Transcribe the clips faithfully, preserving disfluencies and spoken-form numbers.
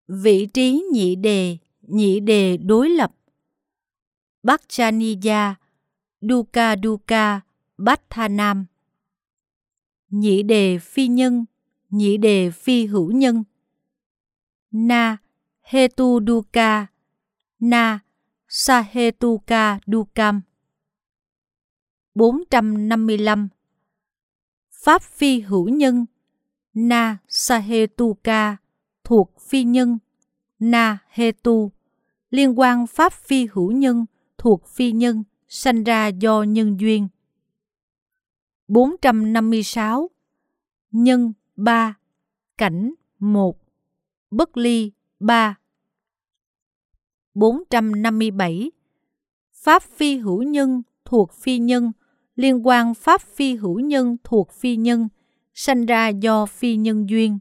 Vị trí nhị đề, nhị đề đối lập. Bhakchaniya, Dukkha Dukkha, Bhattanam. Nhị đề phi nhân, nhị đề phi hữu nhân. Na hetu dukkha, na sahetuka dukkam. bốn trăm năm mươi lăm. Pháp phi hữu nhân, na sahetuka, thuộc phi nhân, na hetu, liên quan pháp phi hữu nhân, thuộc phi nhân, sanh ra do nhân duyên. bốn trăm năm mươi sáu. Nhân ba, cảnh một, bất ly ba. bốn trăm năm mươi bảy. Pháp phi hữu nhân thuộc phi nhân, liên quan pháp phi hữu nhân thuộc phi nhân, sanh ra do phi nhân duyên.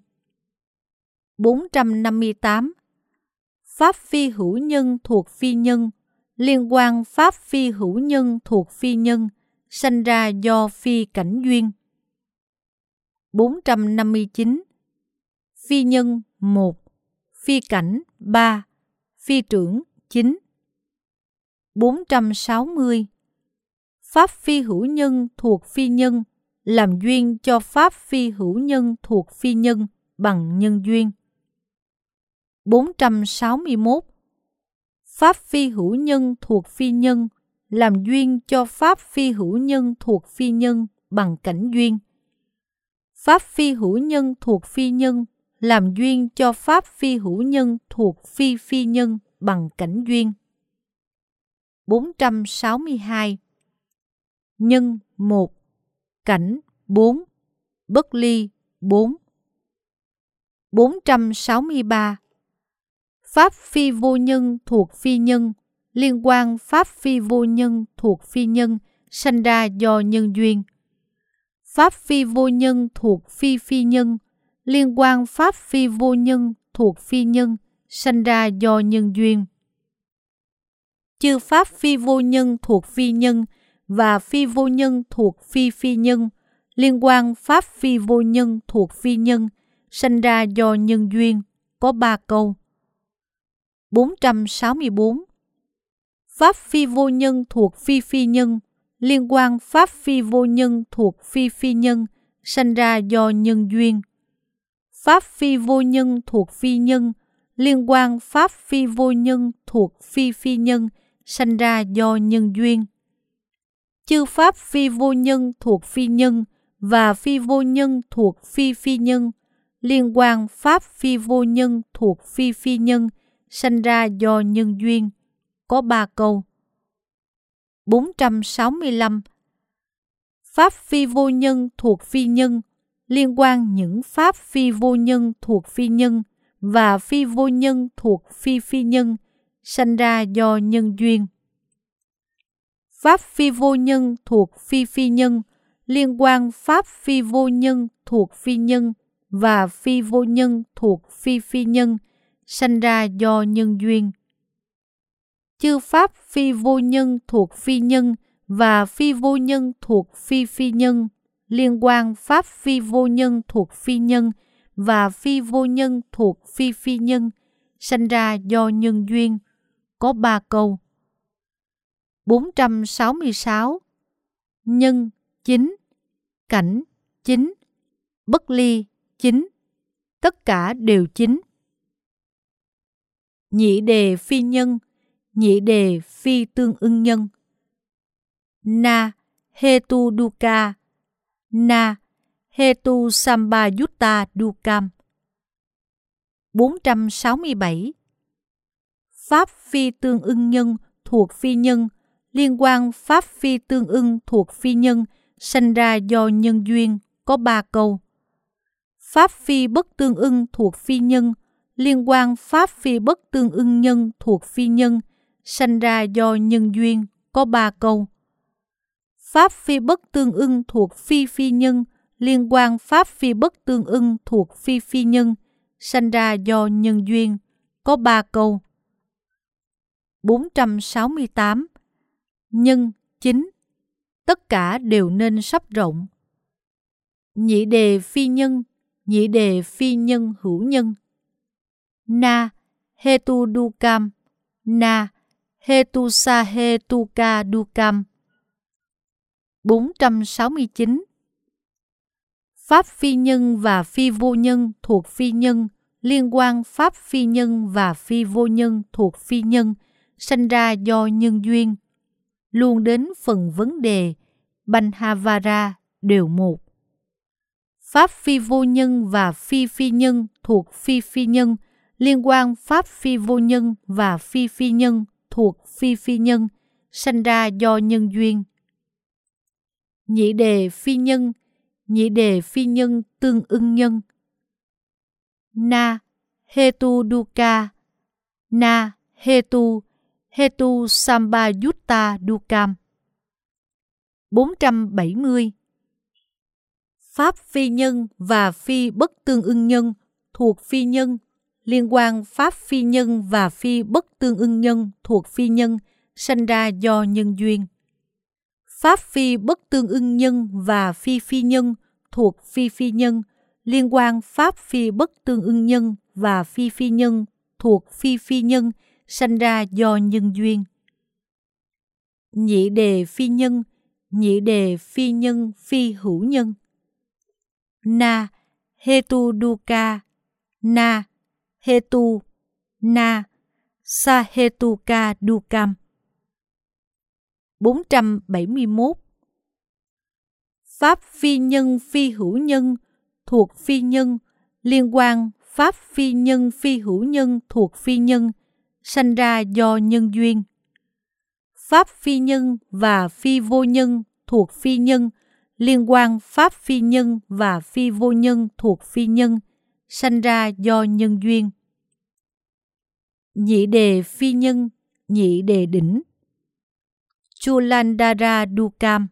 bốn trăm năm mươi tám. Pháp phi hữu nhân thuộc phi nhân, liên quan pháp phi hữu nhân thuộc phi nhân, sanh ra do phi cảnh duyên. bốn trăm năm mươi chín. Phi nhân một, phi cảnh ba, phi trưởng chín. bốn trăm sáu mươi. Pháp phi hữu nhân thuộc phi nhân, làm duyên cho pháp phi hữu nhân thuộc phi nhân bằng nhân duyên. bốn trăm sáu mươi mốt. Pháp phi hữu nhân thuộc phi nhân, làm duyên cho pháp phi hữu nhân thuộc phi nhân bằng cảnh duyên. Pháp phi hữu nhân thuộc phi nhân, làm duyên cho pháp phi hữu nhân thuộc phi phi nhân bằng cảnh duyên. bốn trăm sáu mươi hai. Nhân một, cảnh bốn, bất ly bốn. bốn trăm sáu mươi ba. Pháp phi vô nhân thuộc phi nhân, liên quan pháp phi vô nhân thuộc phi nhân, sanh ra do nhân duyên. Pháp phi vô nhân thuộc phi phi nhân, liên quan pháp phi vô nhân thuộc phi nhân, sanh ra do nhân duyên. Chư pháp phi vô nhân thuộc phi nhân và phi vô nhân thuộc phi phi nhân, liên quan pháp phi vô nhân thuộc phi nhân, sanh ra do nhân duyên, có ba câu. bốn trăm sáu mươi bốn. Pháp phi vô nhân thuộc phi phi nhân, liên quan pháp phi vô nhân thuộc phi phi nhân, sanh ra do nhân duyên. Pháp phi vô nhân thuộc phi nhân, liên quan pháp phi vô nhân thuộc phi phi nhân, sanh ra do nhân duyên. Chư pháp phi vô nhân thuộc phi nhân và phi vô nhân thuộc phi phi nhân, liên quan pháp phi vô nhân thuộc phi phi nhân, sanh ra do nhân duyên, có ba câu. bốn trăm sáu mươi lăm. Pháp phi vô nhân thuộc phi nhân, liên quan những pháp phi vô nhân thuộc phi nhân và phi vô nhân thuộc phi phi nhân, sanh ra do nhân duyên. Pháp phi vô nhân thuộc phi phi nhân, liên quan pháp phi vô nhân thuộc phi nhân và phi vô nhân thuộc phi phi nhân, sanh ra do nhân duyên. Chư pháp phi vô nhân thuộc phi nhân và phi vô nhân thuộc phi phi nhân, liên quan pháp phi vô nhân thuộc phi nhân và phi vô nhân thuộc phi phi nhân, sanh ra do nhân duyên, có ba câu. bốn trăm sáu mươi sáu. Nhân chín, cảnh chín, bất ly chín, tất cả đều chín. Nhị đề phi nhân, nhị đề phi tương ưng nhân. Na hetu dukkha, na hetu sambayutta dukkam. bốn trăm sáu mươi bảy. Pháp phi tương ưng nhân thuộc phi nhân, liên quan pháp phi tương ưng thuộc phi nhân, sanh ra do nhân duyên, có ba câu. Pháp phi bất tương ưng thuộc phi nhân, liên quan pháp phi bất tương ưng nhân thuộc phi nhân, sanh ra do nhân duyên, có ba câu. Pháp phi bất tương ưng thuộc phi phi nhân, liên quan pháp phi bất tương ưng thuộc phi phi nhân, sanh ra do nhân duyên, có ba câu. bốn trăm sáu mươi tám. Nhân chín, tất cả đều nên sắp rộng. Nhị đề phi nhân, nhị đề phi nhân hữu nhân. na hetu dukam, na hetu sa hetu ka dukam. bốn trăm sáu mươi chín. Pháp phi nhân và phi vô nhân thuộc phi nhân, liên quan pháp phi nhân và phi vô nhân thuộc phi nhân, sanh ra do nhân duyên. Luôn đến phần vấn đề Banhavara đều một. Pháp phi vô nhân và phi phi nhân thuộc phi phi nhân, liên quan pháp phi vô nhân và phi phi nhân thuộc phi phi nhân, sanh ra do nhân duyên. Nhị đề phi nhân, nhị đề phi nhân tương ưng nhân. Na hetu dukkha, na hetu hetu sambayutta dukkam. bốn trăm bảy mươi. Pháp phi nhân và phi bất tương ưng nhân thuộc phi nhân, liên quan pháp phi nhân và phi bất tương ưng nhân thuộc phi nhân, sanh ra do nhân duyên. Pháp phi bất tương ưng nhân và phi phi nhân thuộc phi phi nhân, liên quan pháp phi bất tương ưng nhân và phi phi nhân thuộc phi phi nhân, sanh ra do nhân duyên. Nhị đề phi nhân, nhị đề phi nhân phi hữu nhân. Na hetu dukkha, na hetu, na sa hetu ka dukkam. bốn trăm bảy mươi mốt. Pháp phi nhân phi hữu nhân thuộc phi nhân, liên quan pháp phi nhân phi hữu nhân thuộc phi nhân, sanh ra do nhân duyên. Pháp phi nhân và phi vô nhân thuộc phi nhân, liên quan pháp phi nhân và phi vô nhân thuộc phi nhân, sanh ra do nhân duyên. Nhị đề phi nhân, nhị đề đỉnh. Chulandara dukkam.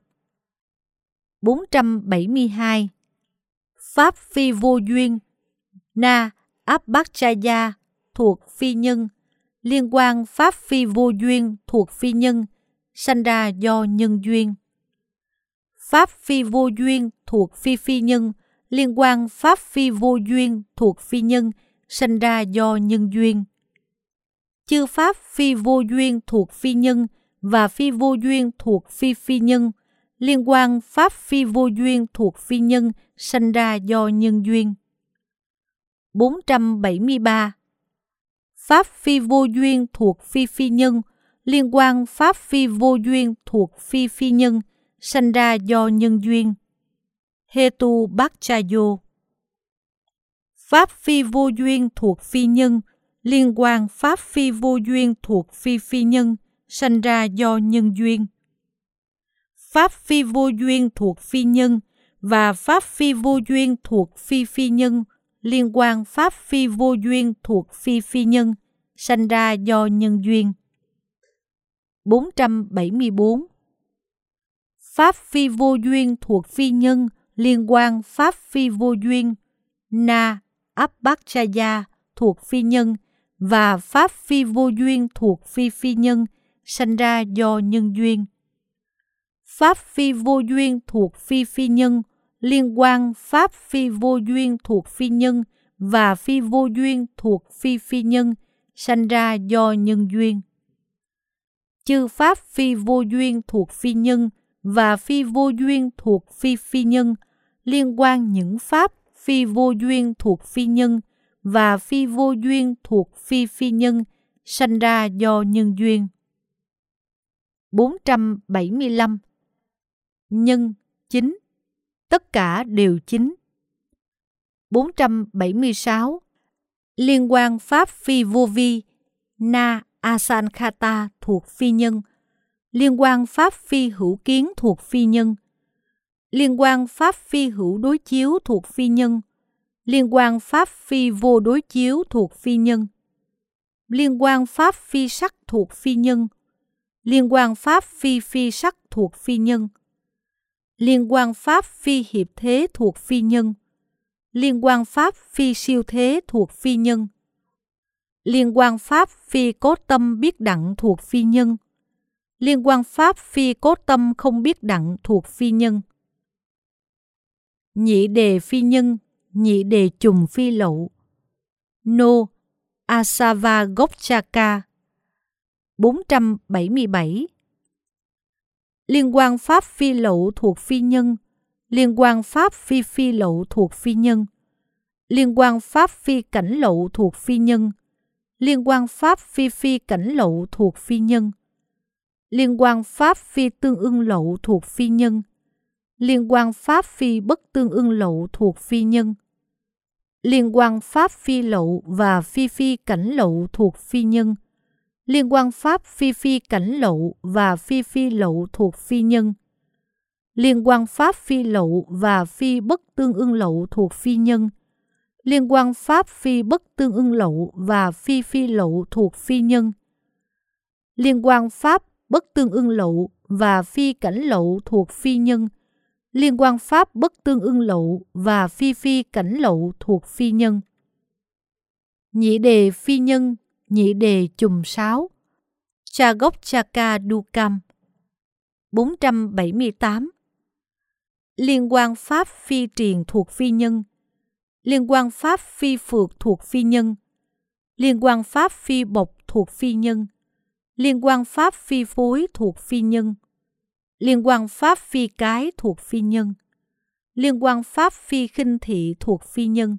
bốn trăm bảy mươi hai. Pháp phi vô duyên, na abhachaya thuộc phi nhân, liên quan pháp phi vô duyên thuộc phi nhân, sanh ra do nhân duyên. Pháp phi vô duyên thuộc phi phi nhân, liên quan pháp phi vô duyên thuộc phi nhân, sanh ra do nhân duyên. Chư pháp phi vô duyên thuộc phi nhân và phi vô duyên thuộc phi phi nhân, liên quan pháp phi vô duyên thuộc phi nhân, sanh ra do nhân duyên. bốn trăm bảy mươi ba. Pháp phi vô duyên thuộc phi phi nhân, liên quan pháp phi vô duyên thuộc phi phi nhân, sanh ra do nhân duyên. Hetu bhakchayo. Pháp phi vô duyên thuộc phi nhân, liên quan pháp phi vô duyên thuộc phi phi nhân, sanh ra do nhân duyên. Pháp phi vô duyên thuộc phi nhân và pháp phi vô duyên thuộc phi phi nhân, liên quan pháp phi vô duyên thuộc phi phi nhân, sanh ra do nhân duyên. bốn trăm bảy mươi bốn. Pháp phi vô duyên thuộc phi nhân, liên quan pháp phi vô duyên, na abhachaya thuộc phi nhân và pháp phi vô duyên thuộc phi phi nhân, sanh ra do nhân duyên. Pháp phi vô duyên thuộc phi phi nhân, liên quan pháp phi vô duyên thuộc phi nhân và phi vô duyên thuộc phi phi nhân, sanh ra do nhân duyên. Chư pháp phi vô duyên thuộc phi nhân và phi vô duyên thuộc phi phi nhân, liên quan những pháp phi vô duyên thuộc phi nhân và phi vô duyên thuộc phi phi nhân, sanh ra do nhân duyên. bốn trăm bảy mươi lăm. Nhân, chính. Tất cả đều chính. bốn trăm bảy mươi sáu. Liên quan pháp phi vô vi, na asankhata thuộc phi nhân, liên quan pháp phi hữu kiến thuộc phi nhân, liên quan pháp phi hữu đối chiếu thuộc phi nhân, liên quan pháp phi vô đối chiếu thuộc phi nhân, liên quan pháp phi sắc thuộc phi nhân, liên quan pháp phi phi sắc thuộc phi nhân, liên quan pháp phi hiệp thế thuộc phi nhân, liên quan pháp phi siêu thế thuộc phi nhân, liên quan pháp phi cốt tâm biết đặng thuộc phi nhân, liên quan pháp phi cốt tâm không biết đặng thuộc phi nhân. Nhị đề phi nhân, nhị đề trùng phi lậu. Nô Asavagopchaka. bốn trăm bảy mươi bảy. Liên quan pháp phi lậu thuộc phi nhân, liên quan pháp phi phi lậu thuộc phi nhân, liên quan pháp phi cảnh lậu thuộc phi nhân, liên quan pháp phi phi cảnh lậu thuộc phi nhân, liên quan pháp phi tương ưng lậu thuộc phi nhân, liên quan pháp phi bất tương ưng lậu thuộc phi nhân, liên quan pháp phi lậu và phi phi cảnh lậu thuộc phi nhân, liên quan pháp phi phi cảnh lậu và phi phi lậu thuộc phi nhân, liên quan pháp phi lậu và phi bất tương ưng lậu thuộc phi nhân, liên quan pháp phi bất tương ưng lậu và phi phi lậu thuộc phi nhân, liên quan pháp bất tương ưng lậu và phi cảnh lậu thuộc phi nhân, liên quan pháp bất tương ưng lậu và phi phi cảnh lậu thuộc phi nhân. Nhị đề phi nhân, nhị đề chùm sáu. Chagopchaka Dukam. bốn trăm bảy mươi tám. Liên quan pháp phi triền thuộc phi nhân, liên quan pháp phi phược thuộc phi nhân, liên quan pháp phi bộc thuộc phi nhân, liên quan pháp phi phối thuộc phi nhân, liên quan pháp phi cái thuộc phi nhân, liên quan pháp phi khinh thị thuộc phi nhân.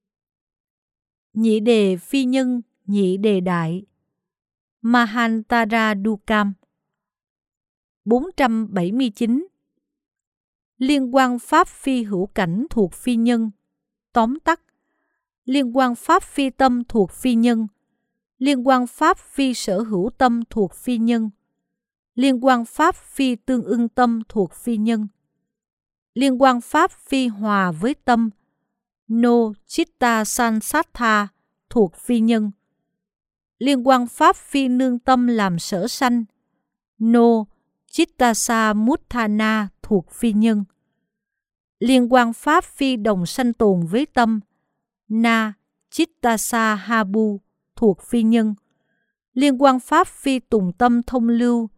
Nhị đề phi nhân, nhị đề đại. Mahantara Dukam. bốn trăm bảy mươi chín. Liên quan pháp phi hữu cảnh thuộc phi nhân, tóm tắt. Liên quan pháp phi tâm thuộc phi nhân, liên quan pháp phi sở hữu tâm thuộc phi nhân, liên quan pháp phi tương ưng tâm thuộc phi nhân, liên quan pháp phi hòa với tâm, no chitta sansatha thuộc phi nhân, liên quan pháp phi nương tâm làm sở sanh, no chittasa mutthana thuộc phi nhân, liên quan pháp phi đồng sanh tồn với tâm, na chittasa habu thuộc phi nhân, liên quan pháp phi tùng tâm thông lưu,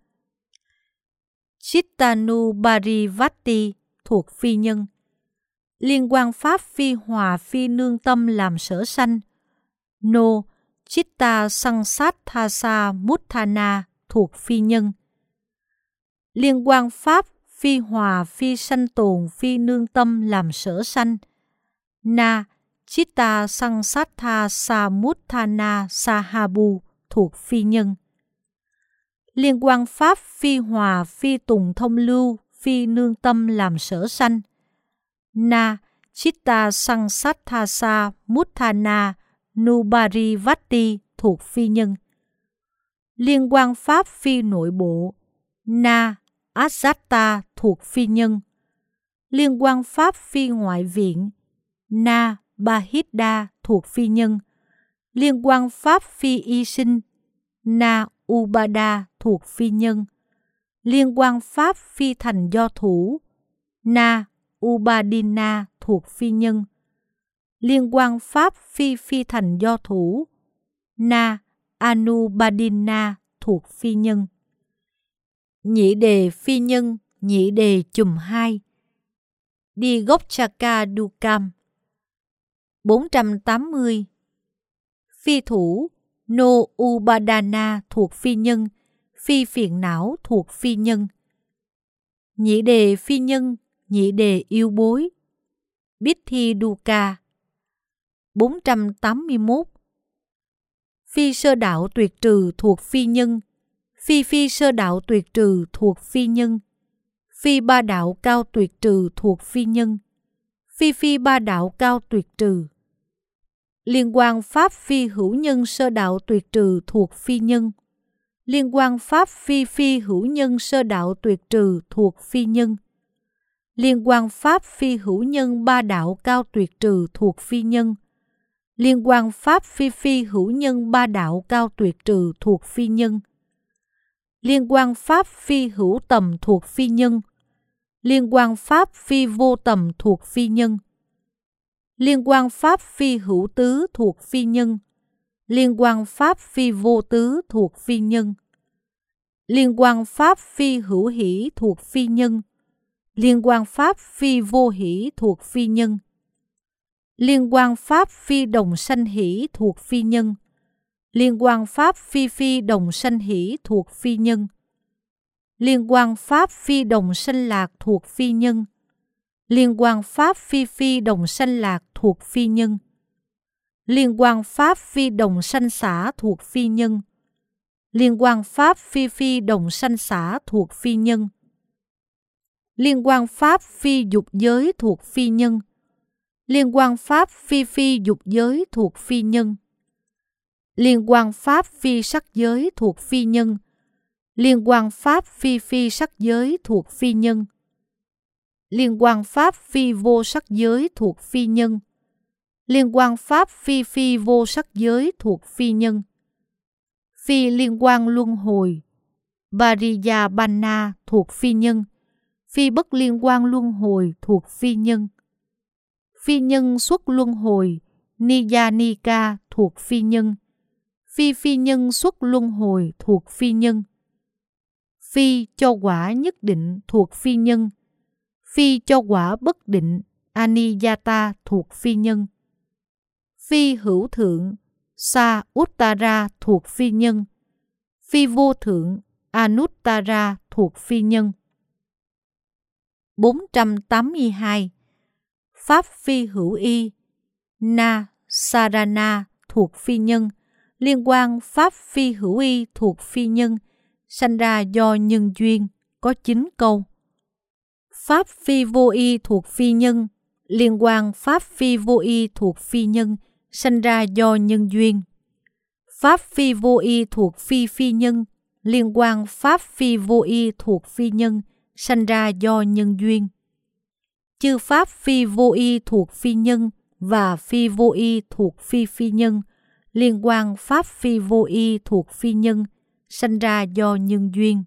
chittanubharivatti thuộc phi nhân, liên quan pháp phi hòa phi nương tâm làm sở sanh, no chitta sansatthasa mutthana thuộc phi nhân, liên quan pháp phi hòa phi sanh tồn phi nương tâm làm sở sanh, na chitta sansatha samutthana sahabu thuộc phi nhân, liên quan pháp phi hòa phi tùng thông lưu phi nương tâm làm sở sanh, na chitta sansatthasa mutthana nubharivatti thuộc phi nhân, liên quan pháp phi nội bộ, na asatta thuộc phi nhân, liên quan pháp phi ngoại viện, na bahidda thuộc phi nhân, liên quan pháp phi y sinh, na ubada thuộc phi nhân, liên quan pháp phi thành do thủ, na ubadina thuộc phi nhân, liên quan pháp phi phi thành do thủ, na anubadina thuộc phi nhân. Nhị đề phi nhân, nhị đề chùm hai. Digopchaka Dukam. bốn trăm tám mươi. Phi thủ, no ubadana thuộc phi nhân, phi phiền não thuộc phi nhân. Nhị đề phi nhân, nhị đề yêu bối. Bithi Duka. bốn trăm tám mươi mốt. Phi sơ đạo tuyệt trừ thuộc phi nhân, phi phi sơ đạo tuyệt trừ thuộc phi nhân, phi ba đạo cao tuyệt trừ thuộc phi nhân, phi phi ba đạo cao tuyệt trừ. Liên quan pháp phi hữu nhân sơ đạo tuyệt trừ thuộc phi nhân, liên quan pháp phi phi hữu nhân sơ đạo tuyệt trừ thuộc phi nhân, liên quan pháp phi hữu nhân ba đạo cao tuyệt trừ thuộc phi nhân, liên quan pháp phi phi hữu nhân ba đạo cao tuyệt trừ thuộc phi nhân, liên quan pháp phi hữu tầm thuộc phi nhân, liên quan pháp phi vô tầm thuộc phi nhân, liên quan pháp phi hữu tứ thuộc phi nhân, liên quan pháp phi vô tứ thuộc phi nhân, liên quan pháp phi hữu hỷ thuộc phi nhân, liên quan pháp phi vô hỷ thuộc phi nhân, liên quan pháp phi đồng sanh hỷ thuộc phi nhân, Liên quan pháp phi phi đồng sanh hỷ thuộc phi nhân. Liên quan pháp phi đồng sanh lạc thuộc phi nhân. Liên quan pháp phi phi đồng sanh lạc thuộc phi nhân. Liên quan pháp phi đồng sanh xả thuộc phi nhân. Liên quan pháp phi phi đồng sanh xả thuộc phi nhân. Liên quan pháp phi dục giới thuộc phi nhân. Liên quan pháp phi phi dục giới thuộc phi nhân. Liên quan pháp phi sắc giới thuộc phi nhân. Liên quan pháp phi phi sắc giới thuộc phi nhân. Liên quan pháp phi vô sắc giới thuộc phi nhân. Liên quan pháp phi phi vô sắc giới thuộc phi nhân. Phi liên quan luân hồi Pariyabana thuộc phi nhân. Phi bất liên quan luân hồi thuộc phi nhân. Phi nhân xuất luân hồi Niyanika thuộc phi nhân. Phi phi nhân xuất luân hồi thuộc phi nhân. Phi cho quả nhất định thuộc phi nhân. Phi cho quả bất định Aniyata thuộc phi nhân. Phi hữu thượng Sa Uttara thuộc phi nhân. Phi vô thượng Anuttara thuộc phi nhân. bốn trăm tám mươi hai. Pháp phi hữu y Na Sarana thuộc phi nhân. Liên quan pháp phi hữu y thuộc phi nhân sanh ra do nhân duyên có chín câu. Pháp phi vô y thuộc phi nhân. Liên quan pháp phi vô y thuộc phi nhân sanh ra do nhân duyên. Pháp phi vô y thuộc phi phi nhân. Liên quan pháp phi vô y thuộc phi nhân sanh ra do nhân duyên. Chư pháp phi vô y thuộc phi nhân và phi vô y thuộc phi phi nhân. Liên quan pháp phi vô y thuộc phi nhân sanh ra do nhân duyên.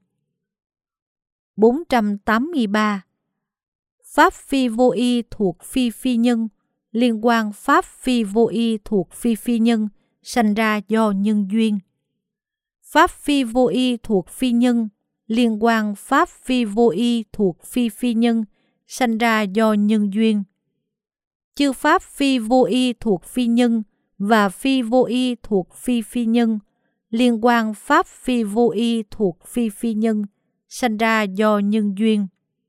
bốn trăm tám mươi ba. Pháp phi vô y thuộc phi phi nhân. Liên quan pháp phi vô y thuộc phi phi nhân sanh ra do nhân duyên. Pháp phi vô y thuộc phi nhân. Liên quan pháp phi vô y thuộc phi phi nhân sanh ra do nhân duyên. Chư pháp phi vô y thuộc phi nhân và phi vô y thuộc phi phi nhân. Liên quan pháp phi vô y thuộc phi phi nhân sanh ra do nhân duyên.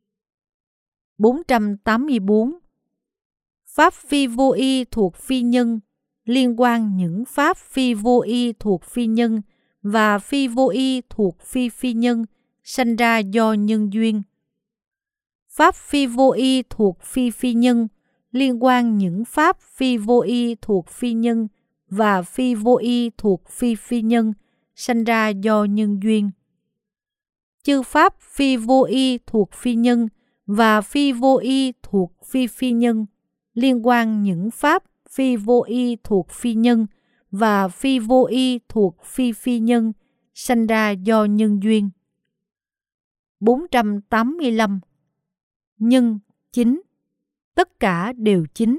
bốn trăm tám mươi bốn. Pháp phi vô y thuộc phi nhân. Liên quan những pháp phi vô y thuộc phi nhân và phi vô y thuộc phi phi nhân sanh ra do nhân duyên. Pháp phi vô y thuộc phi phi nhân. Liên quan những pháp phi vô y thuộc phi nhân và phi vô y thuộc phi phi nhân sanh ra do nhân duyên. Chư pháp phi vô y thuộc phi nhân và phi vô y thuộc phi phi nhân. Liên quan những pháp phi vô y thuộc phi nhân và phi vô y thuộc phi phi nhân sanh ra do nhân duyên. bốn trăm tám mươi lăm. Nhân chín. Tất cả đều chín.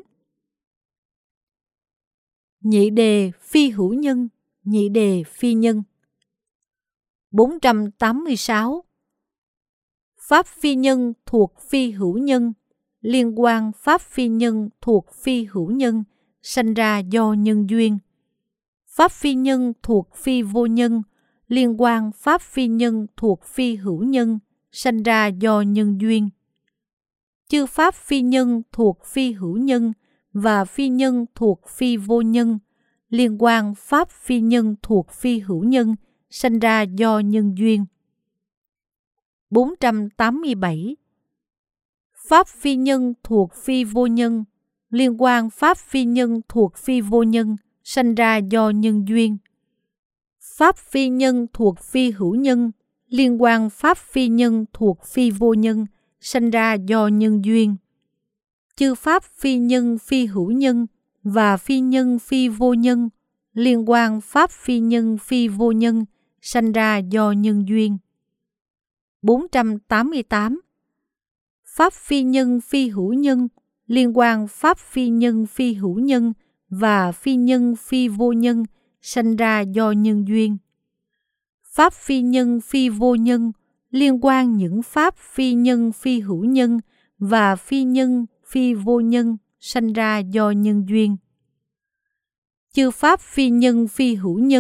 Nhị đề phi hữu nhân, nhị đề phi nhân. bốn trăm tám mươi sáu. Pháp phi nhân thuộc phi hữu nhân. Liên quan pháp phi nhân thuộc phi hữu nhân sanh ra do nhân duyên. Pháp phi nhân thuộc phi vô nhân. Liên quan pháp phi nhân thuộc phi hữu nhân sanh ra do nhân duyên. Chư pháp phi nhân thuộc phi hữu nhân và phi nhân thuộc phi vô nhân. Liên quan pháp phi nhân thuộc phi hữu nhân sanh ra do nhân duyên. bốn trăm tám mươi bảy. Pháp phi nhân thuộc phi vô nhân. Liên quan pháp phi nhân thuộc phi vô nhân sanh ra do nhân duyên. Pháp phi nhân thuộc phi hữu nhân. Liên quan pháp phi nhân thuộc phi vô nhân sanh ra do nhân duyên. Chư pháp phi nhân phi hữu nhân và phi nhân phi vô nhân. Liên quan pháp phi nhân phi vô nhân sanh ra do nhân duyên. bốn trăm tám mươi tám. Pháp phi nhân phi hữu nhân. Liên quan pháp phi nhân phi hữu nhân và phi nhân phi vô nhân sanh ra do nhân duyên. Pháp phi nhân phi vô nhân. Liên quan những pháp phi nhân phi hữu nhân và phi nhân phi vô nhân sanh ra do nhân duyên. Chư pháp phi nhân phi hữu nhân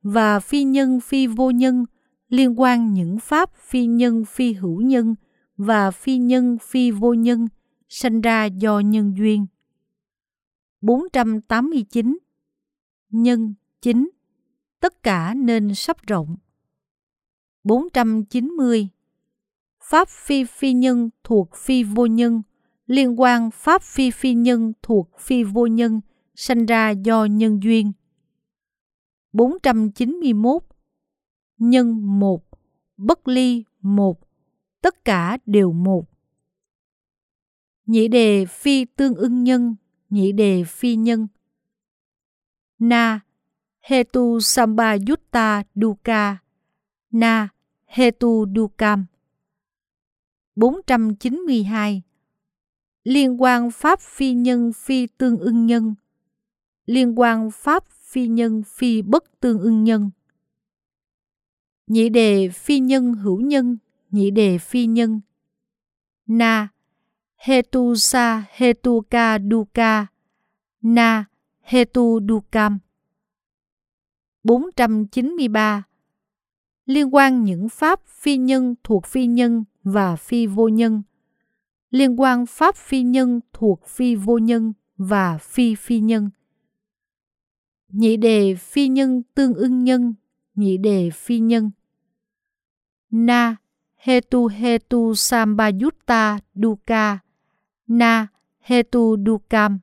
và phi nhân phi vô nhân, liên quan những pháp phi nhân phi hữu nhân và phi nhân phi vô nhân, sanh ra do nhân duyên. bốn trăm tám mươi chín. Nhân chính, tất cả nên sắp rộng. bốn trăm chín mươi. Pháp phi phi nhân thuộc phi vô nhân, liên quan pháp phi phi nhân thuộc phi vô nhân, sanh ra do nhân duyên. bốn trăm chín mươi mốt. Nhân một, bất ly một, tất cả đều một. Nhị đề phi tương ưng nhân, nhị đề phi nhân. Na hetu sambayutta dukkha, na hetu dukkam. bốn trăm chín mươi hai. Liên quan pháp phi nhân phi tương ưng nhân, liên quan pháp phi nhân phi bất tương ưng nhân. Nhị đề phi nhân hữu nhân, nhị đề phi nhân. Na hetu sa hetu ka dukkha, na hetu dukkam. bốn trăm chín mươi ba. Liên quan những pháp phi nhân thuộc phi nhân và phi vô nhân, liên quan pháp phi nhân thuộc phi vô nhân và phi phi nhân. Nhị đề phi nhân tương ưng nhân, nhị đề phi nhân. Na hetu hetu sambayutta dukkha, na hetu dukkam.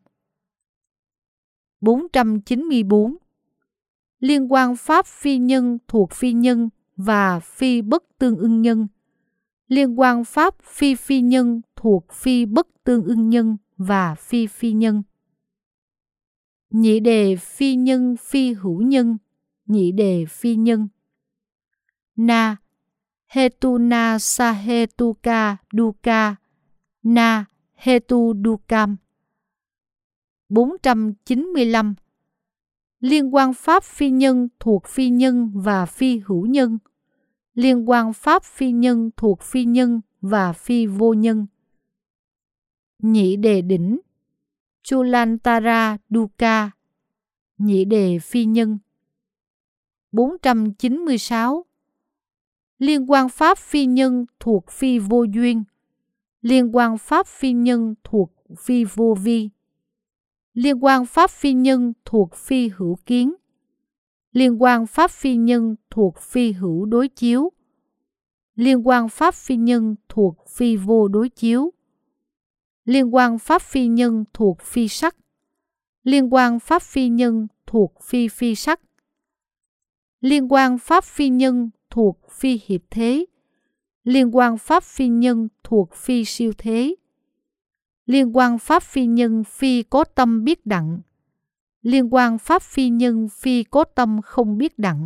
bốn trăm chín mươi bốn. Liên quan pháp phi nhân thuộc phi nhân và phi bất tương ưng nhân, liên quan pháp phi phi nhân thuộc phi bất tương ưng nhân và phi phi nhân. Nhị đề phi nhân phi hữu nhân, nhị đề phi nhân. Na hetu na sa hetu ka dukkha, na hetu dukkam. bốn trăm chín mươi lăm. Liên quan pháp phi nhân thuộc phi nhân và phi hữu nhân, liên quan pháp phi nhân thuộc phi nhân và phi vô nhân. Nhị đề đỉnh chulantara dukkha, nhị đề phi nhân. bốn trăm chín mươi sáu. Liên quan pháp phi nhân thuộc phi vô duyên, liên quan pháp phi nhân thuộc phi vô vi, liên quan pháp phi nhân thuộc phi hữu kiến, liên quan pháp phi nhân thuộc phi hữu đối chiếu, liên quan pháp phi nhân thuộc phi vô đối chiếu, liên quan pháp phi nhân thuộc phi sắc, liên quan pháp phi nhân thuộc phi phi sắc, liên quan pháp phi nhân thuộc phi hiệp thế, liên quan pháp phi nhân thuộc phi siêu thế, liên quan pháp phi nhân phi có tâm biết đặng, liên quan pháp phi nhân phi có tâm không biết đặng.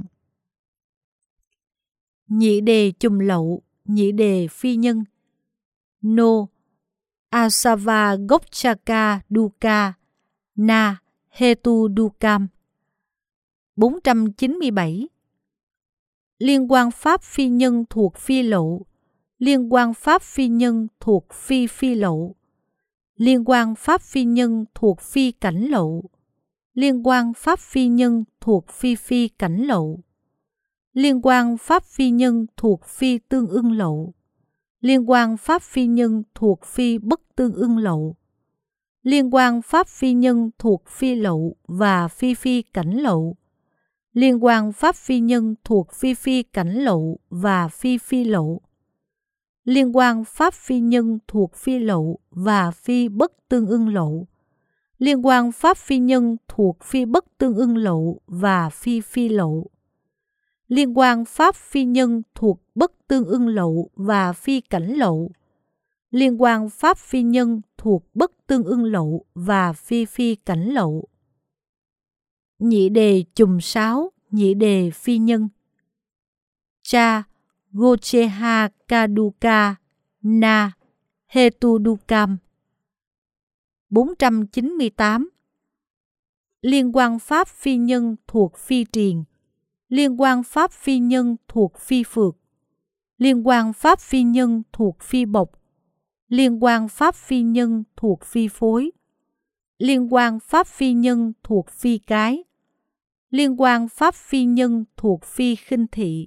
Nhị đề trùm lậu, nhị đề phi nhân. No asava gopchaka dukkha, na hetu dukkam. bốn trăm chín mươi bảy. Liên quan pháp phi nhân thuộc phi lậu, liên quan pháp phi nhân thuộc phi phi lậu, liên quan pháp phi nhân thuộc phi cảnh lậu, liên quan pháp phi nhân thuộc phi phi cảnh lậu, liên quan pháp phi nhân thuộc phi tương ưng lậu, liên quan pháp phi nhân thuộc phi bất tương ưng lậu, liên quan pháp phi nhân thuộc phi lậu và phi phi cảnh lậu, liên quan pháp phi nhân thuộc phi phi cảnh lậu và phi phi lậu, liên quan pháp phi nhân thuộc phi lậu và phi bất tương ưng lậu, liên quan pháp phi nhân thuộc phi bất tương ưng lậu và phi phi lậu, liên quan pháp phi nhân thuộc bất tương ưng lậu và phi cảnh lậu, liên quan pháp phi nhân thuộc bất tương ưng lậu và phi phi cảnh lậu. Nhị đề chùm sáu, nhị đề phi nhân. Cha gocheha kaduka, na hetu dukkam. bốn trăm chín mươi tám. Liên quan pháp phi nhân thuộc phi triền, liên quan pháp phi nhân thuộc phi phược, liên quan pháp phi nhân thuộc phi bộc, liên quan pháp phi nhân thuộc phi phối, liên quan pháp phi nhân thuộc phi cái, Liên quan pháp phi nhân thuộc phi khinh thị.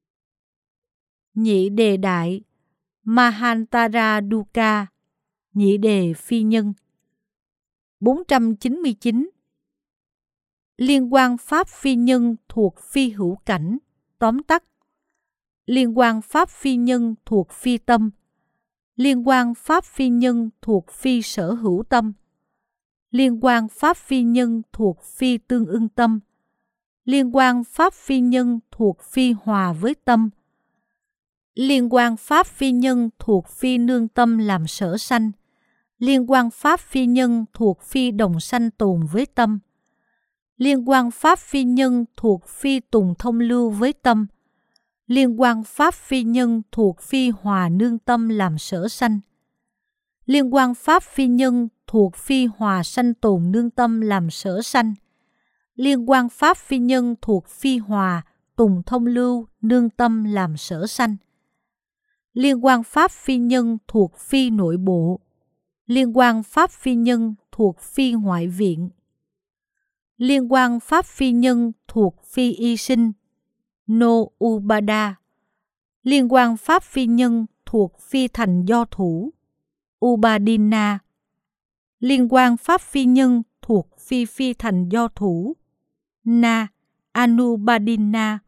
Nhị đề đại Mahantara Dukkha, nhị đề phi nhân. bốn trăm chín mươi chín. Liên quan pháp phi nhân thuộc phi hữu cảnh, tóm tắt. Liên quan pháp phi nhân thuộc phi tâm. Liên quan pháp phi nhân thuộc phi sở hữu tâm. Liên quan pháp phi nhân thuộc phi tương ưng tâm. Liên quan pháp phi nhân thuộc phi hòa với tâm. Liên quan pháp phi nhân thuộc phi nương tâm làm sở sanh. Liên quan pháp phi nhân thuộc phi đồng sanh tồn với tâm. Liên quan pháp phi nhân thuộc phi tùng thông lưu với tâm. Liên quan pháp phi nhân thuộc phi hòa nương tâm làm sở sanh. Liên quan pháp phi nhân thuộc phi hòa sanh tồn nương tâm làm sở sanh. Liên quan pháp phi nhân thuộc phi hòa tùng thông lưu nương tâm làm sở sanh. Liên quan pháp phi nhân thuộc phi nội bộ. Liên quan pháp phi nhân thuộc phi ngoại viện. Liên quan pháp phi nhân thuộc phi y sinh, no upada. Liên quan pháp phi nhân thuộc phi thành do thủ, ubadina. Liên quan pháp phi nhân thuộc phi phi thành do thủ, na anubadina.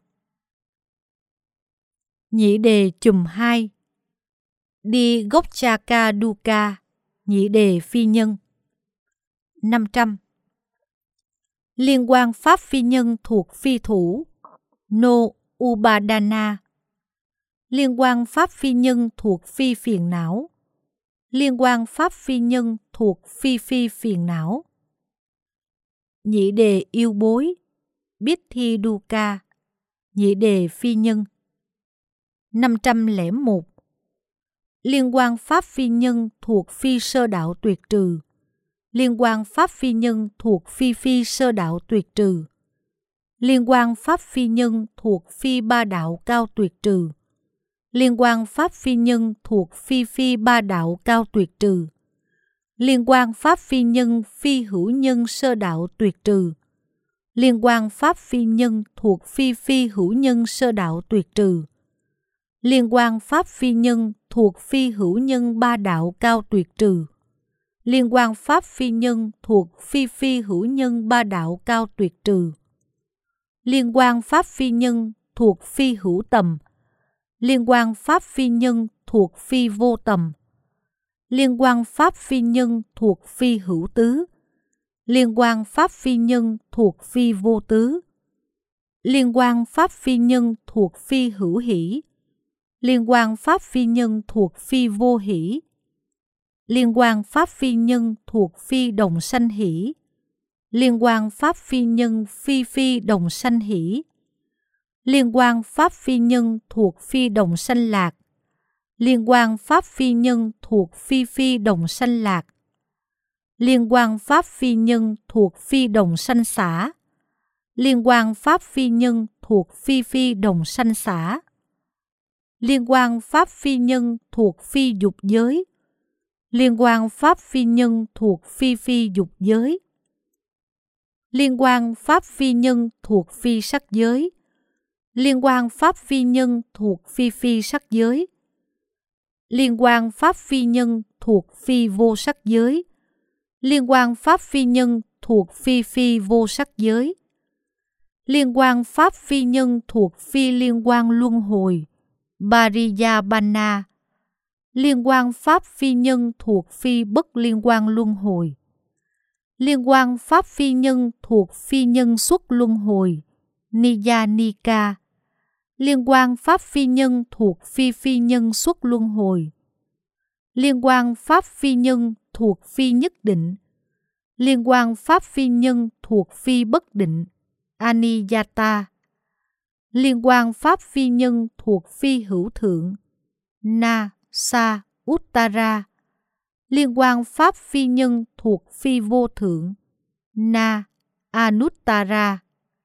Nhị đề chùm hai Đi Gokchaka Dukkha, nhị đề phi nhân. năm trăm. Liên quan pháp phi nhân thuộc phi thủ, no upadana. Liên quan pháp phi nhân thuộc phi phiền não. Liên quan pháp phi nhân thuộc phi phi phiền não. Nhị đề yêu bối, Biddhi Dukkha, nhị đề phi nhân. năm trăm lẻ một. Liên quan pháp phi nhân thuộc phi sơ đạo tuyệt trừ. Liên quan pháp phi nhân thuộc phi phi sơ đạo tuyệt trừ. Liên quan pháp phi nhân thuộc phi ba đạo cao tuyệt trừ. Liên quan pháp phi nhân thuộc phi phi ba đạo cao tuyệt trừ. Liên quan pháp phi nhân phi hữu nhân sơ đạo tuyệt trừ. Liên quan pháp phi nhân thuộc phi phi hữu nhân sơ đạo tuyệt trừ. Liên quan pháp phi nhân thuộc phi hữu nhân ba đạo cao tuyệt trừ. Liên quan pháp phi nhân thuộc phi phi hữu nhân ba đạo cao tuyệt trừ. Liên quan pháp phi nhân thuộc phi hữu tầm. Liên quan pháp phi nhân thuộc phi vô tầm. Liên quan pháp phi nhân thuộc phi hữu tứ. Liên quan pháp phi nhân thuộc phi vô tứ. Liên quan pháp phi nhân thuộc phi hữu hỷ. Liên quan pháp phi nhân thuộc phi vô hỷ. Liên quan pháp phi nhân thuộc phi đồng sanh hỷ. Liên quan pháp phi nhân phi phi đồng sanh hỷ. Liên quan pháp phi nhân thuộc phi đồng sanh lạc. Liên quan pháp phi nhân thuộc phi phi đồng sanh lạc. Liên quan pháp phi nhân thuộc phi đồng sanh xả. Liên quan pháp phi nhân thuộc phi phi đồng sanh xả. Liên quan pháp phi nhân thuộc phi dục giới. Liên quan pháp phi nhân thuộc phi phi dục giới. Liên quan pháp phi nhân thuộc phi sắc giới. Liên quan pháp phi nhân thuộc phi phi sắc giới. Liên quan pháp phi nhân thuộc phi vô sắc giới. Liên quan pháp phi nhân thuộc phi phi vô sắc giới. Liên quan pháp phi nhân thuộc phi liên quan luân hồi, Pariyabana. Liên quan pháp phi nhân thuộc phi bất liên quan luân hồi. Liên quan pháp phi nhân thuộc phi nhân xuất luân hồi, Niyanika. Liên quan pháp phi nhân thuộc phi phi nhân xuất luân hồi. Liên quan pháp phi nhân thuộc phi nhất định. Liên quan pháp phi nhân thuộc phi bất định, Aniyata. Liên quan pháp phi nhân thuộc phi hữu thượng, Na, Sa, Uttara. Liên quan pháp phi nhân thuộc phi vô thượng, Na, Anuttara.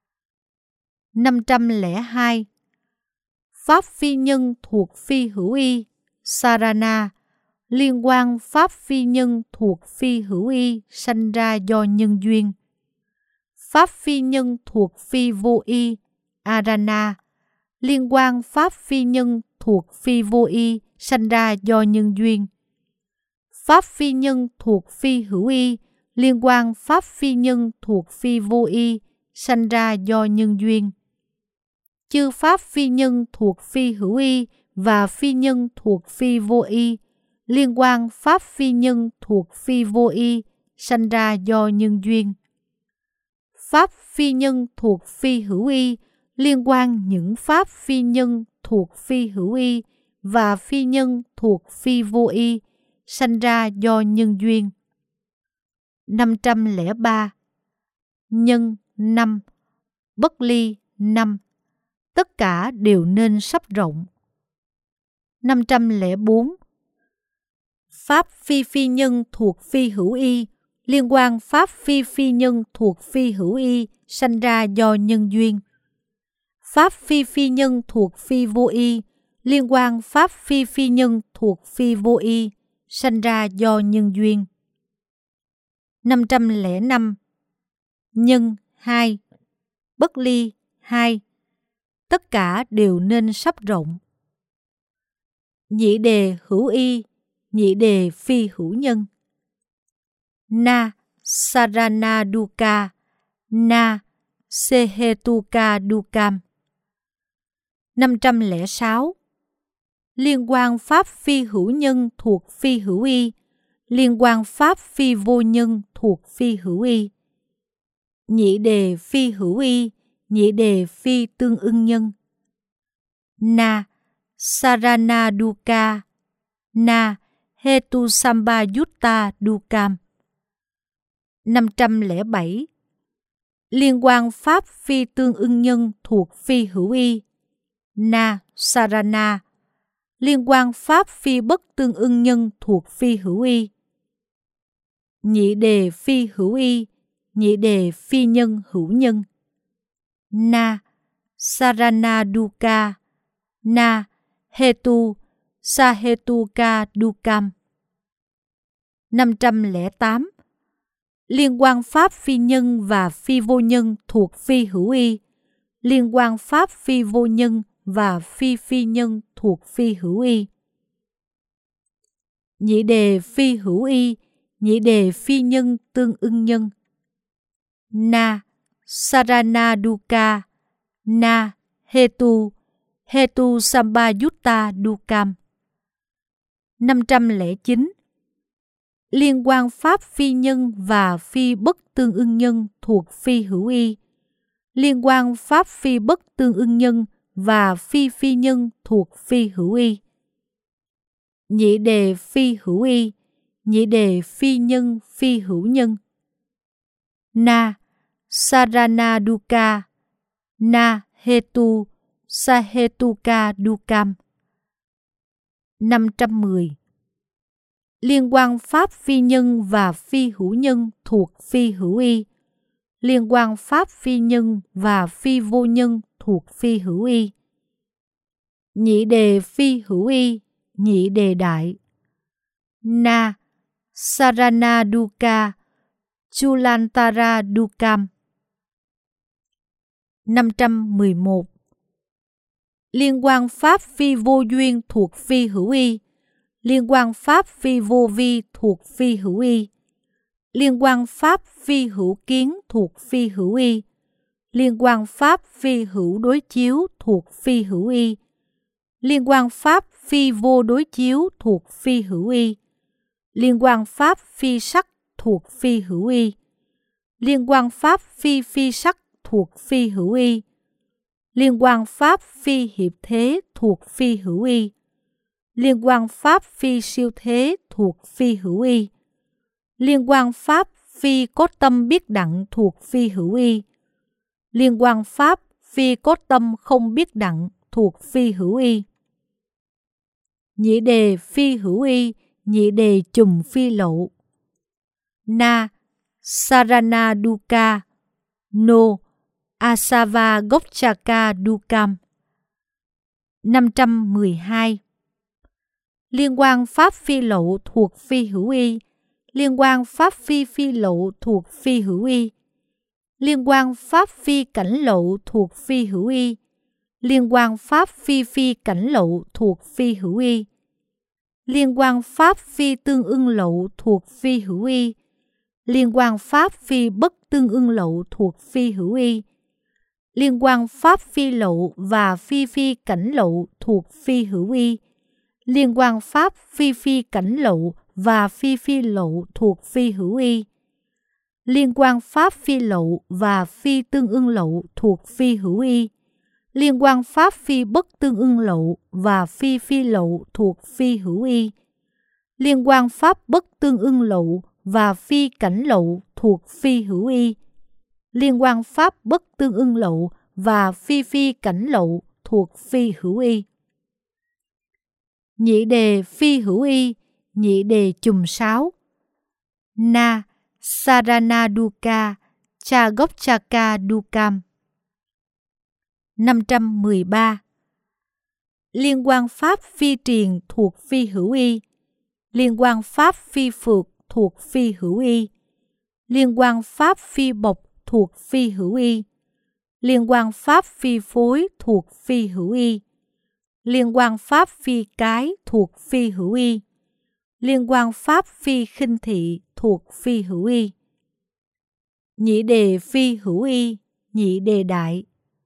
năm trăm lẻ hai. Pháp phi nhân thuộc phi hữu y, Sarana. Liên quan pháp phi nhân thuộc phi hữu y sanh ra do nhân duyên. pháp phi nhân thuộc phi vô y, Arana. Liên quan pháp phi nhân thuộc phi vô y, sanh ra do nhân duyên. Pháp phi nhân thuộc phi hữu y, liên quan pháp phi nhân thuộc phi vô y, sanh ra do nhân duyên. Chư pháp phi nhân thuộc phi hữu y và phi nhân thuộc phi vô y, liên quan pháp phi nhân thuộc phi vô y, sanh ra do nhân duyên. Pháp phi nhân thuộc phi hữu y, liên quan những pháp phi nhân thuộc phi hữu y và phi nhân thuộc phi vô y, sanh ra do nhân duyên. năm trăm lẻ ba. Nhân năm, bất ly năm, tất cả đều nên sắp rộng. năm trăm lẻ bốn. Pháp phi phi nhân thuộc phi hữu y, liên quan pháp phi phi nhân thuộc phi hữu y, sanh ra do nhân duyên. Pháp phi phi nhân thuộc phi vô y, liên quan pháp phi phi nhân thuộc phi vô y, sanh ra do nhân duyên. năm trăm lẻ năm. Nhân hai, bất ly hai, tất cả đều nên sắp rộng. Nhị đề hữu y, nhị đề phi hữu nhân. Na sarana dukkha, na sehetuka dukkam. năm trăm lẻ sáu. Liên quan pháp phi hữu nhân thuộc phi hữu y, liên quan pháp phi vô nhân thuộc phi hữu y. Nhị đề phi hữu y, nhị đề phi tương ưng nhân. Na sarana dukkha, na hetu sambayutta dukkam. năm trăm lẻ bảy. Liên quan pháp phi tương ưng nhân thuộc phi hữu y, na sarana, liên quan pháp phi bất tương ưng nhân thuộc phi hữu y. Nhị đề phi hữu y, nhị đề phi nhân hữu nhân. Na sarana dukkha, na hetu sahetuka dukkam. năm trăm lẻ tám. Liên quan pháp phi nhân và phi vô nhân thuộc phi hữu y, liên quan pháp phi vô nhân và phi phi nhân thuộc phi hữu y. Nhị đề phi hữu y, nhị đề phi nhân tương ưng nhân. Na sarana dukkha, na hetu hetu sambayutta dukkam. năm trăm lẻ chín. Liên quan pháp phi nhân và phi bất tương ưng nhân thuộc phi hữu y, liên quan pháp phi bất tương ưng nhân và phi phi nhân thuộc phi hữu y. Nhị đề phi hữu y, nhị đề phi nhân phi hữu nhân. Na sarana dukkha, na hetu sahetuka dukkam. năm trăm mười. Liên quan pháp phi nhân và phi hữu nhân thuộc phi hữu y, liên quan pháp phi nhân và phi vô nhân thuộc phi hữu y. Nhị đề phi hữu y, nhị đề đại. Na sarana dukkha, chulantara dukkam. năm trăm mười một. Liên quan pháp phi vô duyên thuộc phi hữu y, liên quan pháp phi vô vi thuộc phi hữu y, liên quan pháp phi hữu kiến thuộc phi hữu y, liên quan pháp phi hữu đối chiếu thuộc phi hữu y, liên quan pháp phi vô đối chiếu thuộc phi hữu y, liên quan pháp phi sắc thuộc phi hữu y, liên quan pháp phi phi sắc thuộc phi hữu y, liên quan pháp phi hiệp thế thuộc phi hữu y, liên quan pháp phi siêu thế thuộc phi hữu y, liên quan pháp phi cốt tâm biết đặng thuộc phi hữu y, liên quan pháp phi cốt tâm không biết đặng thuộc phi hữu y. Nhị đề phi hữu y, nhị đề trùm phi lậu. Na sarana dukkha, no asava gopchaka dukkam. năm trăm mười hai. Liên quan pháp phi lậu thuộc phi hữu y, liên quan pháp phi phi lậu thuộc phi hữu y. Liên quan pháp phi cảnh lậu thuộc phi hữu y. Liên quan pháp phi phi cảnh lậu thuộc phi hữu y. Liên quan pháp phi tương ưng lậu thuộc phi hữu y. Liên quan pháp phi bất tương ưng lậu thuộc phi hữu y. Liên quan pháp phi lậu và phi phi cảnh lậu thuộc phi hữu y. Liên quan pháp phi phi cảnh lậu và phi phi lậu thuộc phi hữu y. Liên quan pháp phi lậu và phi tương ưng lậu thuộc phi hữu y. Liên quan pháp phi bất tương ưng lậu và phi phi lậu thuộc phi hữu y. Liên quan pháp bất tương ưng lậu và phi cảnh lậu thuộc phi hữu y. Liên quan pháp bất tương ưng lậu và phi phi cảnh lậu thuộc phi hữu y. Nhị đề phi hữu y, nhị đề chùm sáu. Na Sarana Dukkha Chagopchaka Dukkam. năm trăm mười ba. Liên quan pháp phi triền thuộc phi hữu y. Liên quan pháp phi phược thuộc phi hữu y. Liên quan pháp phi bộc thuộc phi hữu y. Liên quan pháp phi phối thuộc phi hữu y. Liên quan pháp phi cái thuộc phi hữu y. Liên quan pháp phi khinh thị thuộc phi hữu y. Nhị đề phi hữu y, nhị đề đại.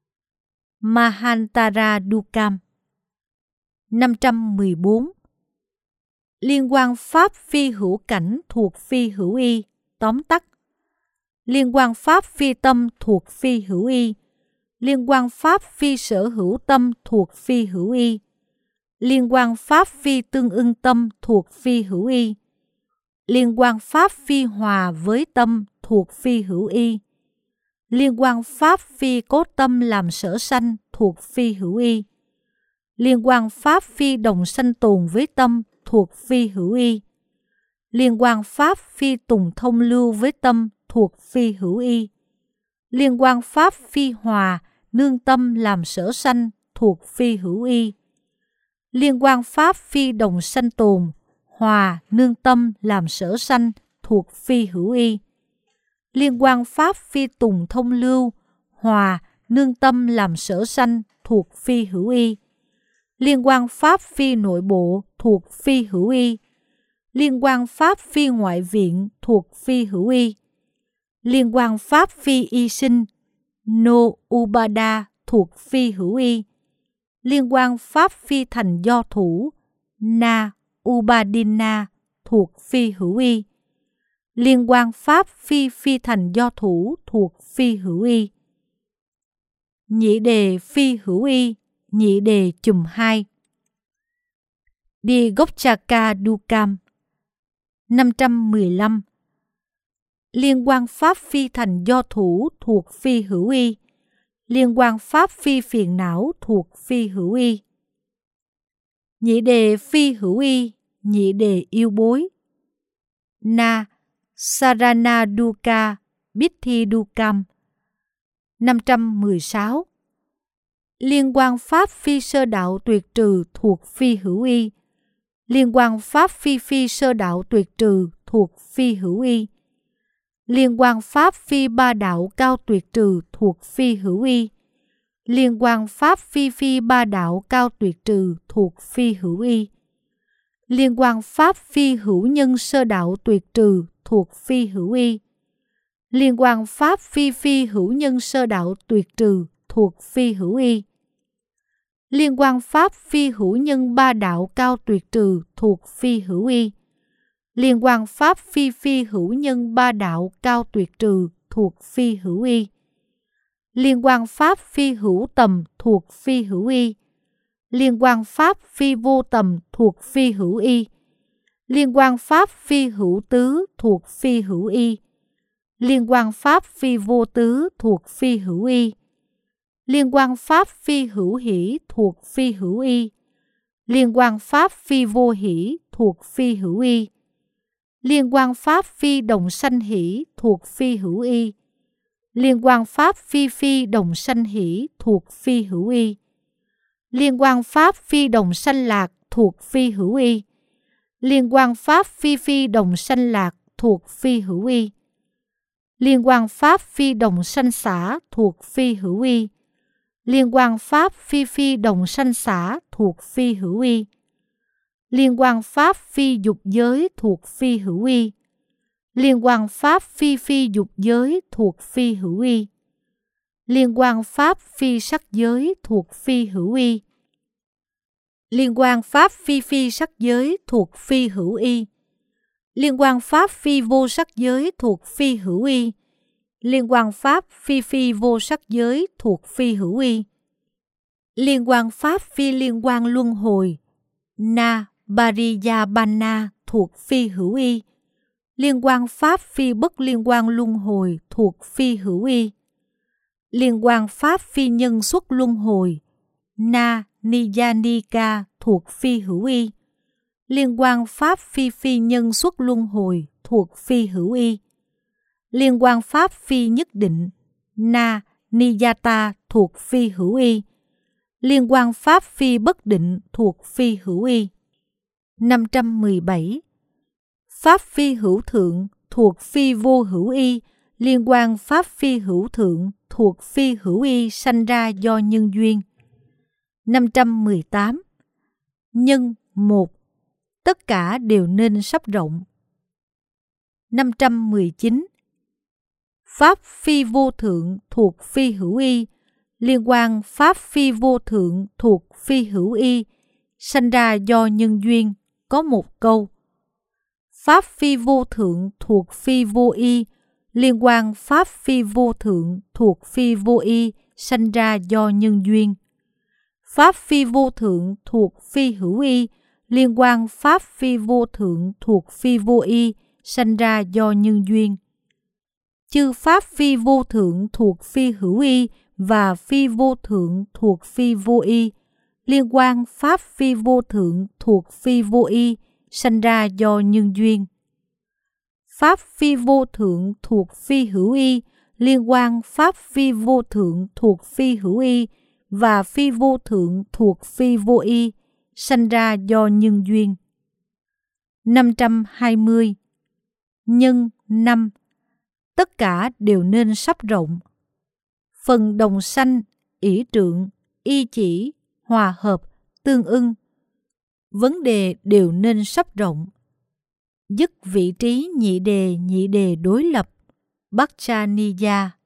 Mahantara Dukkam. năm trăm mười bốn. Liên quan pháp phi hữu cảnh thuộc phi hữu y, tóm tắt. Liên quan pháp phi tâm thuộc phi hữu y. Liên quan pháp phi sở hữu tâm thuộc phi hữu y. Liên quan pháp phi tương ưng tâm thuộc phi hữu y. Liên quan pháp phi hòa với tâm thuộc phi hữu y. Liên quan pháp phi cốt tâm làm sở sanh thuộc phi hữu y. Liên quan pháp phi đồng sanh tồn với tâm thuộc phi hữu y. Liên quan pháp phi tùng thông lưu với tâm thuộc phi hữu y. Liên quan pháp phi hòa nương tâm làm sở sanh thuộc phi hữu y. Liên quan pháp phi đồng sanh tồn, hòa nương tâm làm sở sanh thuộc phi hữu y. Liên quan pháp phi tùng thông lưu, hòa nương tâm làm sở sanh thuộc phi hữu y. Liên quan pháp phi nội bộ thuộc phi hữu y. Liên quan pháp phi ngoại viện thuộc phi hữu y. Liên quan pháp phi y sinh, no upada thuộc phi hữu y. Liên quan pháp phi thành do thủ, na upadina thuộc phi hữu y. Liên quan pháp phi phi thành do thủ thuộc phi hữu y. Nhị đề phi hữu y, nhị đề chùm hai. Đi Gopchaka Dukkam. năm trăm mười lăm. Liên quan pháp phi thành do thủ thuộc phi hữu y. Liên quan pháp phi phiền não thuộc phi hữu y. Nhị đề phi hữu y, nhị đề yêu bối. Na Sarana Dukkha Bithi Dukkam. năm trăm mười sáu. Liên quan pháp phi sơ đạo tuyệt trừ thuộc phi hữu y. Liên quan pháp phi phi sơ đạo tuyệt trừ thuộc phi hữu y. Liên quan pháp phi ba đạo cao tuyệt trừ thuộc phi hữu y. Liên quan pháp phi phi ba đạo cao tuyệt trừ thuộc phi hữu y. Liên quan pháp phi hữu nhân sơ đạo tuyệt trừ thuộc phi hữu y. Liên quan pháp phi phi hữu nhân sơ đạo tuyệt trừ thuộc phi hữu y. Liên quan pháp phi hữu nhân ba đạo cao tuyệt trừ thuộc phi hữu y. Liên quan pháp phi phi hữu nhân ba đạo cao tuyệt trừ thuộc phi hữu y. Liên quan pháp phi hữu tầm thuộc phi hữu y. Liên quan pháp phi vô tầm thuộc phi hữu y. Liên quan pháp phi hữu tứ thuộc phi hữu y. Liên quan pháp phi vô tứ thuộc phi hữu y. Liên quan pháp phi hữu hỷ thuộc phi hữu y. Liên quan pháp phi vô hỷ thuộc phi hữu y. Liên quan pháp phi đồng sanh hỷ thuộc phi hữu y. Liên quan pháp phi phi đồng sanh hỷ thuộc phi hữu y. Liên quan pháp phi đồng sanh lạc thuộc phi hữu y. Liên quan pháp phi phi đồng sanh lạc thuộc phi hữu y. Liên quan pháp phi đồng sanh xã thuộc phi hữu y. Liên quan pháp phi phi đồng sanh xã thuộc phi hữu y. Liên quan pháp phi dục giới thuộc phi hữu y. Liên quan pháp phi phi dục giới thuộc phi hữu y. Liên quan pháp phi sắc giới thuộc phi hữu y. Liên quan pháp phi phi sắc giới thuộc phi hữu y. Liên quan pháp phi vô sắc giới thuộc phi hữu y. Liên quan pháp phi phi vô sắc giới thuộc phi hữu y. Liên quan pháp phi liên quan luân hồi na Pariyabana thuộc phi hữu y. Liên quan pháp phi bất liên quan luân hồi thuộc phi hữu y. Liên quan pháp phi nhân xuất luân hồi na Niyanika thuộc phi hữu y. Liên quan pháp phi phi nhân xuất luân hồi thuộc phi hữu y. Liên quan pháp phi nhất định na Niyata thuộc phi hữu y. Liên quan pháp phi bất định thuộc phi hữu y. năm trăm mười bảy. Pháp phi hữu thượng thuộc phi vô hữu y. Liên quan pháp phi hữu thượng thuộc phi hữu y sanh ra do nhân duyên. năm trăm mười tám. Nhân một. Tất cả đều nên sắp rộng. năm trăm mười chín. Pháp phi vô thượng thuộc phi hữu y. Liên quan pháp phi vô thượng thuộc phi hữu y sanh ra do nhân duyên có một câu. Pháp phi vô thượng thuộc phi vô y. Liên quan pháp phi vô thượng thuộc phi vô y sanh ra do nhân duyên. Pháp phi vô thượng thuộc phi hữu y. Liên quan pháp phi vô thượng thuộc phi vô y sanh ra do nhân duyên. Chư pháp phi vô thượng thuộc phi hữu y và phi vô thượng thuộc phi vô y. Liên quan pháp phi vô thượng thuộc phi vô y sanh ra do nhân duyên. Pháp phi vô thượng thuộc phi hữu y. Liên quan pháp phi vô thượng thuộc phi hữu y và phi vô thượng thuộc phi vô y sanh ra do nhân duyên. năm trăm hai mươi. Nhân năm. Tất cả đều nên sắp rộng. Phần đồng sanh, ỷ trượng, y chỉ, hòa hợp, tương ưng. Vấn đề đều nên sắp rộng. Dứt vị trí nhị đề nhị đề đối lập, Bhaccaniya.